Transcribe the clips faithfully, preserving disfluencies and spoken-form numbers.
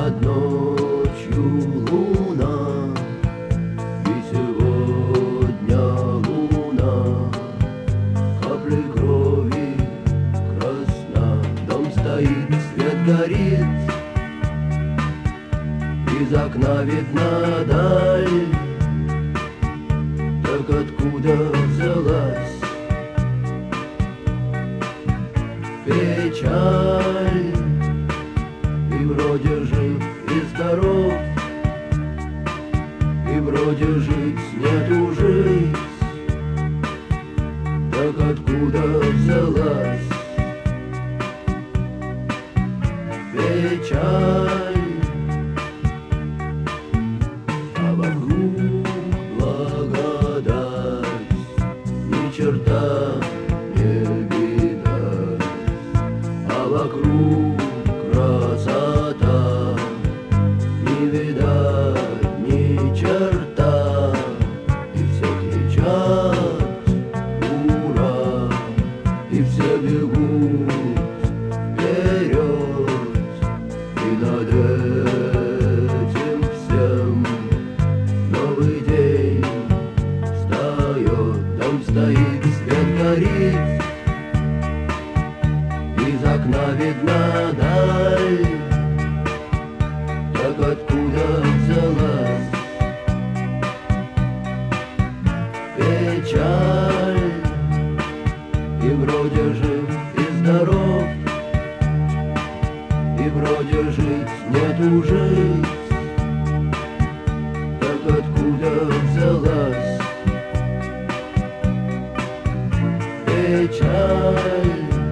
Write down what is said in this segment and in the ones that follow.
над ночью луна, и сегодня луна капли крови красна. Дом стоит, свет горит, из окна видна даль. Так откуда взялась печаль? И вроде жив и здоров, и вроде жить нету жить. Так откуда взялась печаль? А вокруг благодать, ни черта не видать, а вокруг красота, не видать ни черта. И все кричат ура, и все бегут вперед, и над этим всем новый день встает. Дом стоит, свет горит, из окна видна даль. Так откуда взялась печаль? И вроде жив и здоров, и вроде жить нету жить. Так откуда взялась печаль?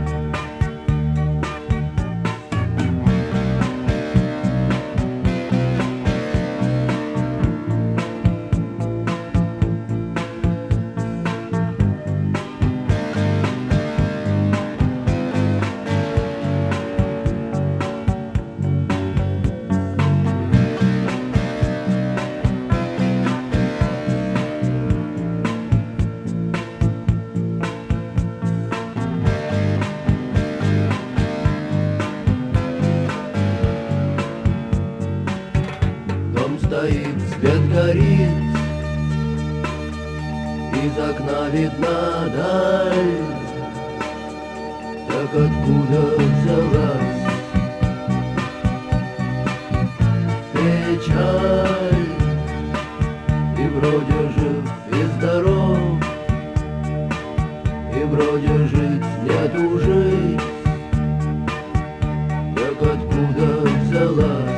Дом стоит, свет горит, из окна видна даль. Так откуда взялась печаль? И вроде жив и здоров, и вроде жить нету жить. Так откуда взялась